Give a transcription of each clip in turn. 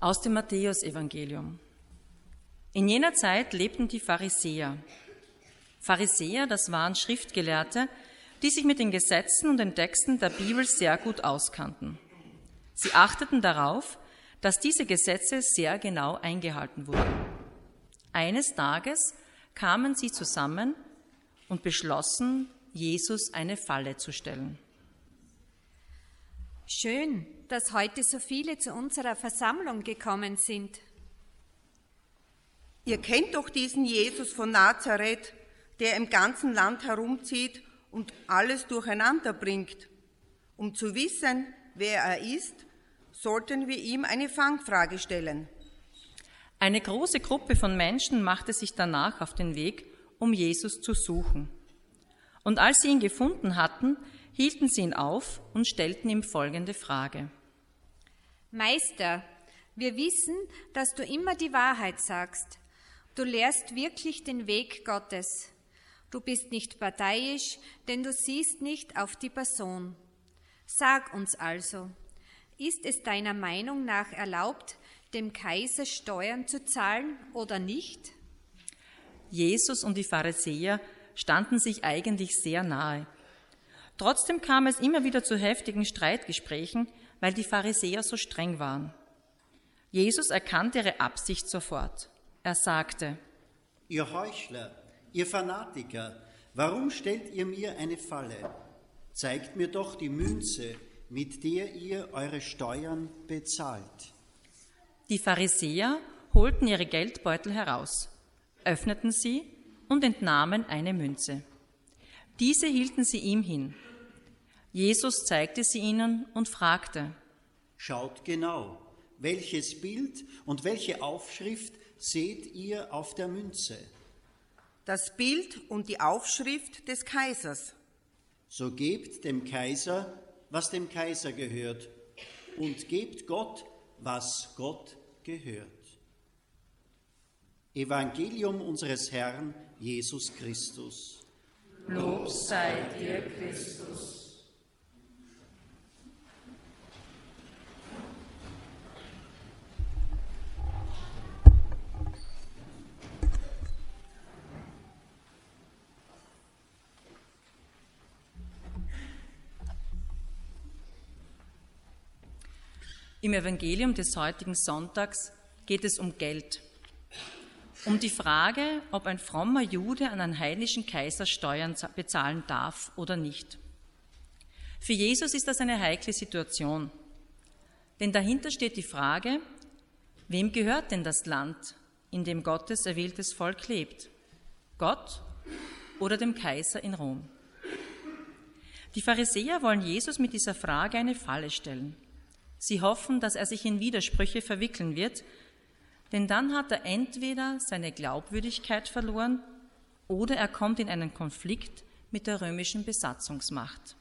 Aus dem Matthäusevangelium. In jener Zeit lebten die Pharisäer. Pharisäer, das waren Schriftgelehrte, die sich mit den Gesetzen und den Texten der Bibel sehr gut auskannten. Sie achteten darauf, dass diese Gesetze sehr genau eingehalten wurden. Eines Tages kamen sie zusammen und beschlossen, Jesus eine Falle zu stellen. Schön, dass heute so viele zu unserer Versammlung gekommen sind. Ihr kennt doch diesen Jesus von Nazareth, der im ganzen Land herumzieht und alles durcheinander bringt. Um zu wissen, wer er ist, sollten wir ihm eine Fangfrage stellen. Eine große Gruppe von Menschen machte sich danach auf den Weg, um Jesus zu suchen. Und als sie ihn gefunden hatten, hielten sie ihn auf und stellten ihm folgende Frage. Meister, wir wissen, dass du immer die Wahrheit sagst. Du lehrst wirklich den Weg Gottes. Du bist nicht parteiisch, denn du siehst nicht auf die Person. Sag uns also, ist es deiner Meinung nach erlaubt, dem Kaiser Steuern zu zahlen oder nicht? Jesus und die Pharisäer standen sich eigentlich sehr nahe. Trotzdem kam es immer wieder zu heftigen Streitgesprächen, weil die Pharisäer so streng waren. Jesus erkannte ihre Absicht sofort. Er sagte: Ihr Heuchler, ihr Fanatiker, warum stellt ihr mir eine Falle? Zeigt mir doch die Münze, mit der ihr eure Steuern bezahlt. Die Pharisäer holten ihre Geldbeutel heraus, öffneten sie und entnahmen eine Münze. Diese hielten sie ihm hin. Jesus zeigte sie ihnen und fragte: Schaut genau, welches Bild und welche Aufschrift seht ihr auf der Münze? Das Bild und die Aufschrift des Kaisers. So gebt dem Kaiser, was dem Kaiser gehört, und gebt Gott, was Gott gehört. Evangelium unseres Herrn Jesus Christus. Lob sei dir, Christus. Im Evangelium des heutigen Sonntags geht es um Geld. Um die Frage, ob ein frommer Jude an einen heidnischen Kaiser Steuern bezahlen darf oder nicht. Für Jesus ist das eine heikle Situation. Denn dahinter steht die Frage, wem gehört denn das Land, in dem Gottes erwähltes Volk lebt? Gott oder dem Kaiser in Rom? Die Pharisäer wollen Jesus mit dieser Frage eine Falle stellen. Sie hoffen, dass er sich in Widersprüche verwickeln wird, denn dann hat er entweder seine Glaubwürdigkeit verloren oder er kommt in einen Konflikt mit der römischen Besatzungsmacht.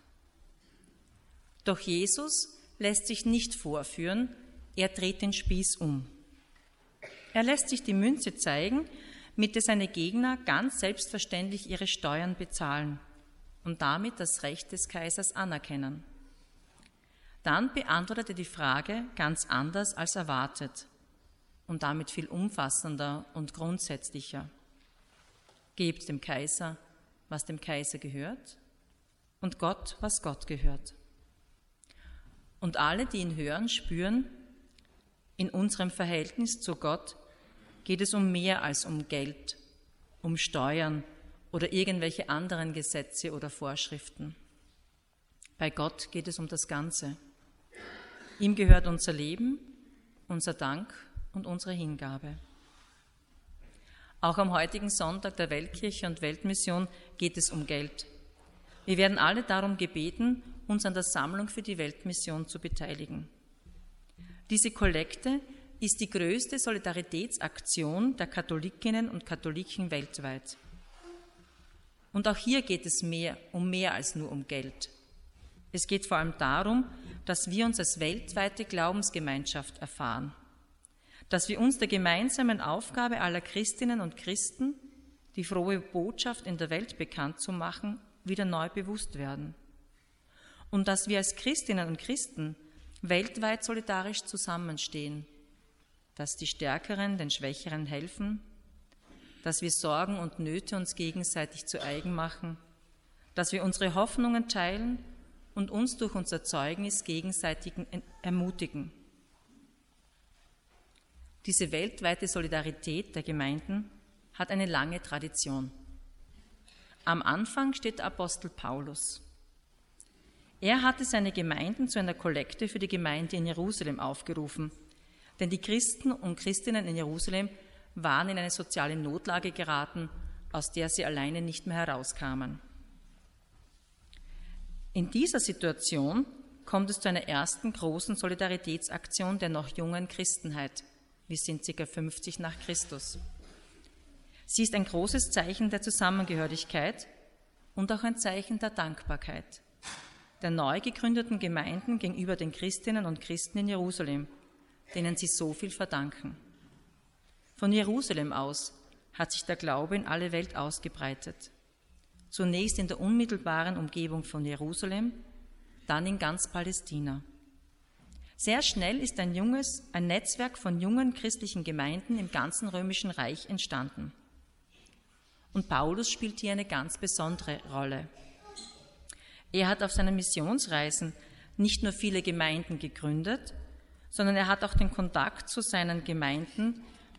Doch Jesus lässt sich nicht vorführen, er dreht den Spieß um. Er lässt sich die Münze zeigen, mit der seine Gegner ganz selbstverständlich ihre Steuern bezahlen und damit das Recht des Kaisers anerkennen. Dann beantwortet er die Frage ganz anders als erwartet und damit viel umfassender und grundsätzlicher. Gebt dem Kaiser, was dem Kaiser gehört, und Gott, was Gott gehört. Und alle, die ihn hören, spüren, in unserem Verhältnis zu Gott geht es um mehr als um Geld, um Steuern oder irgendwelche anderen Gesetze oder Vorschriften. Bei Gott geht es um das Ganze. Ihm gehört unser Leben, unser Dank und unsere Hingabe. Auch am heutigen Sonntag der Weltkirche und Weltmission geht es um Geld. Wir werden alle darum gebeten, uns an der Sammlung für die Weltmission zu beteiligen. Diese Kollekte ist die größte Solidaritätsaktion der Katholikinnen und Katholiken weltweit. Und auch hier geht es um mehr als nur um Geld. Es geht vor allem darum, dass wir uns als weltweite Glaubensgemeinschaft erfahren, dass wir uns der gemeinsamen Aufgabe aller Christinnen und Christen, die frohe Botschaft in der Welt bekannt zu machen, wieder neu bewusst werden und dass wir als Christinnen und Christen weltweit solidarisch zusammenstehen, dass die Stärkeren den Schwächeren helfen, dass wir Sorgen und Nöte uns gegenseitig zu eigen machen, dass wir unsere Hoffnungen teilen und uns durch unser Zeugnis gegenseitig ermutigen. Diese weltweite Solidarität der Gemeinden hat eine lange Tradition. Am Anfang steht der Apostel Paulus. Er hatte seine Gemeinden zu einer Kollekte für die Gemeinde in Jerusalem aufgerufen, denn die Christen und Christinnen in Jerusalem waren in eine soziale Notlage geraten, aus der sie alleine nicht mehr herauskamen. In dieser Situation kommt es zu einer ersten großen Solidaritätsaktion der noch jungen Christenheit. Wir sind ca. 50 nach Christus. Sie ist ein großes Zeichen der Zusammengehörigkeit und auch ein Zeichen der Dankbarkeit der neu gegründeten Gemeinden gegenüber den Christinnen und Christen in Jerusalem, denen sie so viel verdanken. Von Jerusalem aus hat sich der Glaube in alle Welt ausgebreitet. Zunächst in der unmittelbaren Umgebung von Jerusalem, dann in ganz Palästina. Sehr schnell ist ein Netzwerk von jungen christlichen Gemeinden im ganzen Römischen Reich entstanden. Und Paulus spielt hier eine ganz besondere Rolle. Er hat auf seinen Missionsreisen nicht nur viele Gemeinden gegründet, sondern er hat auch den Kontakt zu seinen Gemeinden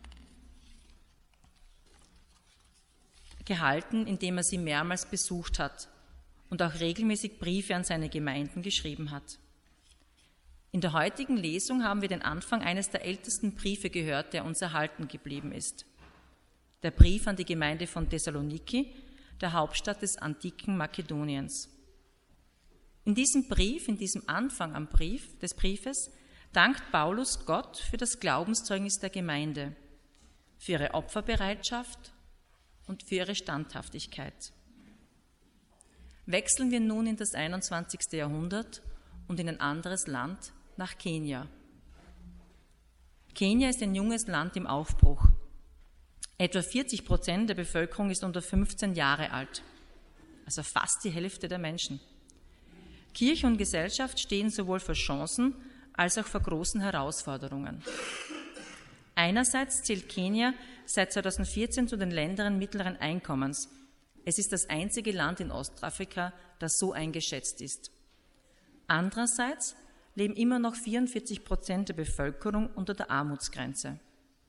gehalten, indem er sie mehrmals besucht hat und auch regelmäßig Briefe an seine Gemeinden geschrieben hat. In der heutigen Lesung haben wir den Anfang eines der ältesten Briefe gehört, der uns erhalten geblieben ist. Der Brief an die Gemeinde von Thessaloniki, der Hauptstadt des antiken Makedoniens. In diesem Brief, in diesem Anfang des Briefes, dankt Paulus Gott für das Glaubenszeugnis der Gemeinde, für ihre Opferbereitschaft und für ihre Standhaftigkeit. Wechseln wir nun in das 21. Jahrhundert und in ein anderes Land, nach Kenia. Kenia ist ein junges Land im Aufbruch. Etwa 40% der Bevölkerung ist unter 15 Jahre alt, also fast die Hälfte der Menschen. Kirche und Gesellschaft stehen sowohl vor Chancen als auch vor großen Herausforderungen. Einerseits zählt Kenia seit 2014 zu den Ländern mittleren Einkommens. Es ist das einzige Land in Ostafrika, das so eingeschätzt ist. Andererseits leben immer noch 44% der Bevölkerung unter der Armutsgrenze.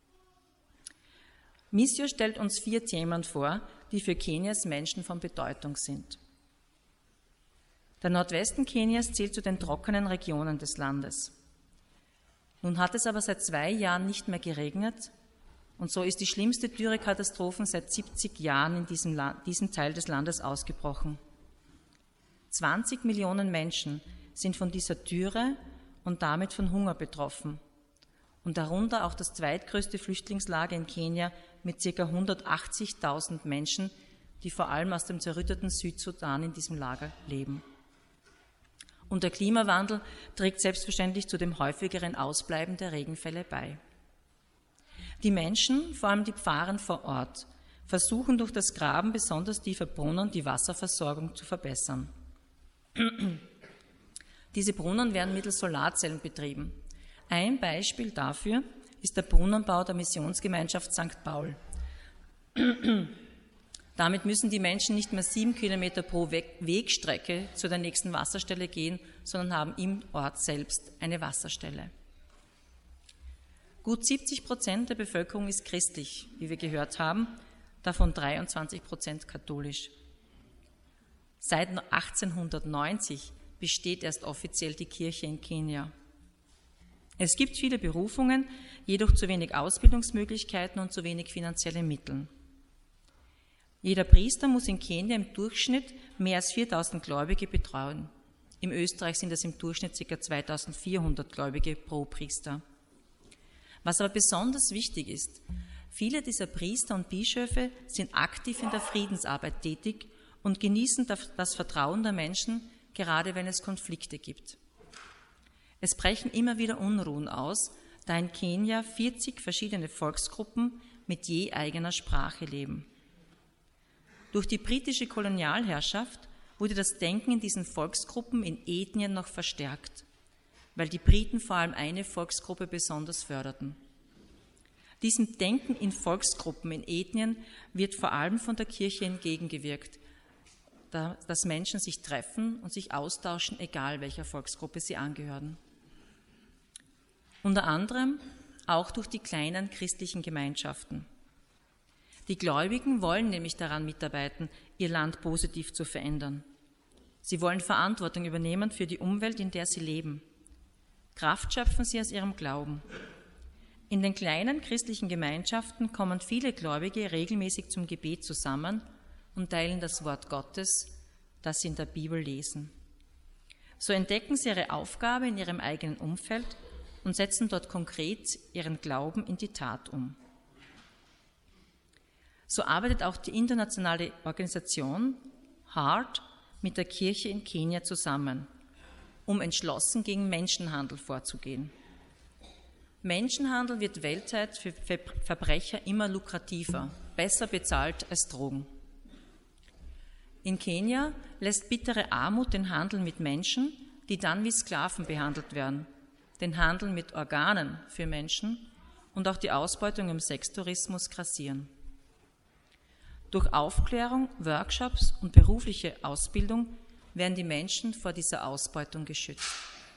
Missio stellt uns 4 Themen vor, die für Kenias Menschen von Bedeutung sind. Der Nordwesten Kenias zählt zu den trockenen Regionen des Landes. Nun hat es aber seit 2 Jahren nicht mehr geregnet und so ist die schlimmste Dürrekatastrophe seit 70 Jahren in diesem Teil des Landes ausgebrochen. 20 Millionen Menschen sind von dieser Dürre und damit von Hunger betroffen und darunter auch das zweitgrößte Flüchtlingslager in Kenia mit ca. 180.000 Menschen, die vor allem aus dem zerrütteten Südsudan in diesem Lager leben. Und der Klimawandel trägt selbstverständlich zu dem häufigeren Ausbleiben der Regenfälle bei. Die Menschen, vor allem die Pfarrer vor Ort, versuchen durch das Graben besonders tiefer Brunnen die Wasserversorgung zu verbessern. Diese Brunnen werden mittels Solarzellen betrieben. Ein Beispiel dafür ist der Brunnenbau der Missionsgemeinschaft St. Paul. Damit müssen die Menschen nicht mehr 7 Kilometer pro Wegstrecke zu der nächsten Wasserstelle gehen, sondern haben im Ort selbst eine Wasserstelle. Gut 70% der Bevölkerung ist christlich, wie wir gehört haben, davon 23% katholisch. Seit 1890 besteht erst offiziell die Kirche in Kenia. Es gibt viele Berufungen, jedoch zu wenig Ausbildungsmöglichkeiten und zu wenig finanzielle Mittel. Jeder Priester muss in Kenia im Durchschnitt mehr als 4.000 Gläubige betreuen. In Österreich sind es im Durchschnitt ca. 2.400 Gläubige pro Priester. Was aber besonders wichtig ist, viele dieser Priester und Bischöfe sind aktiv in der Friedensarbeit tätig und genießen das Vertrauen der Menschen, gerade wenn es Konflikte gibt. Es brechen immer wieder Unruhen aus, da in Kenia 40 verschiedene Volksgruppen mit je eigener Sprache leben. Durch die britische Kolonialherrschaft wurde das Denken in diesen Volksgruppen in Ethnien noch verstärkt, weil die Briten vor allem eine Volksgruppe besonders förderten. Diesem Denken in Volksgruppen, in Ethnien wird vor allem von der Kirche entgegengewirkt, dass Menschen sich treffen und sich austauschen, egal welcher Volksgruppe sie angehören. Unter anderem auch durch die kleinen christlichen Gemeinschaften. Die Gläubigen wollen nämlich daran mitarbeiten, ihr Land positiv zu verändern. Sie wollen Verantwortung übernehmen für die Umwelt, in der sie leben. Kraft schöpfen sie aus ihrem Glauben. In den kleinen christlichen Gemeinschaften kommen viele Gläubige regelmäßig zum Gebet zusammen und teilen das Wort Gottes, das sie in der Bibel lesen. So entdecken sie ihre Aufgabe in ihrem eigenen Umfeld und setzen dort konkret ihren Glauben in die Tat um. So arbeitet auch die internationale Organisation HEART mit der Kirche in Kenia zusammen, um entschlossen gegen Menschenhandel vorzugehen. Menschenhandel wird weltweit für Verbrecher immer lukrativer, besser bezahlt als Drogen. In Kenia lässt bittere Armut den Handel mit Menschen, die dann wie Sklaven behandelt werden, den Handel mit Organen für Menschen und auch die Ausbeutung im Sextourismus grassieren. Durch Aufklärung, Workshops und berufliche Ausbildung werden die Menschen vor dieser Ausbeutung geschützt.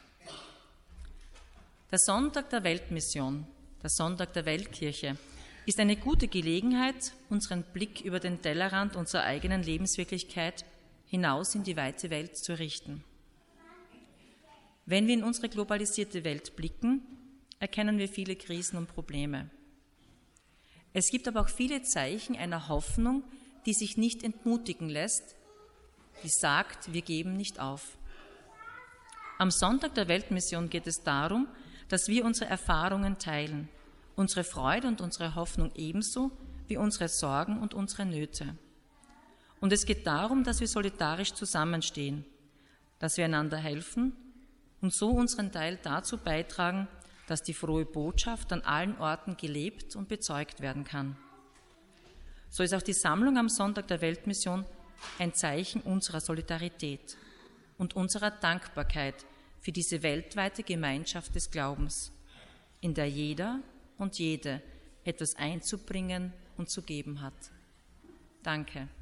Der Sonntag der Weltmission, der Sonntag der Weltkirche, ist eine gute Gelegenheit, unseren Blick über den Tellerrand unserer eigenen Lebenswirklichkeit hinaus in die weite Welt zu richten. Wenn wir in unsere globalisierte Welt blicken, erkennen wir viele Krisen und Probleme. Es gibt aber auch viele Zeichen einer Hoffnung, die sich nicht entmutigen lässt, die sagt, wir geben nicht auf. Am Sonntag der Weltmission geht es darum, dass wir unsere Erfahrungen teilen, unsere Freude und unsere Hoffnung ebenso wie unsere Sorgen und unsere Nöte. Und es geht darum, dass wir solidarisch zusammenstehen, dass wir einander helfen und so unseren Teil dazu beitragen, dass die frohe Botschaft an allen Orten gelebt und bezeugt werden kann. So ist auch die Sammlung am Sonntag der Weltmission ein Zeichen unserer Solidarität und unserer Dankbarkeit für diese weltweite Gemeinschaft des Glaubens, in der jeder und jede etwas einzubringen und zu geben hat. Danke.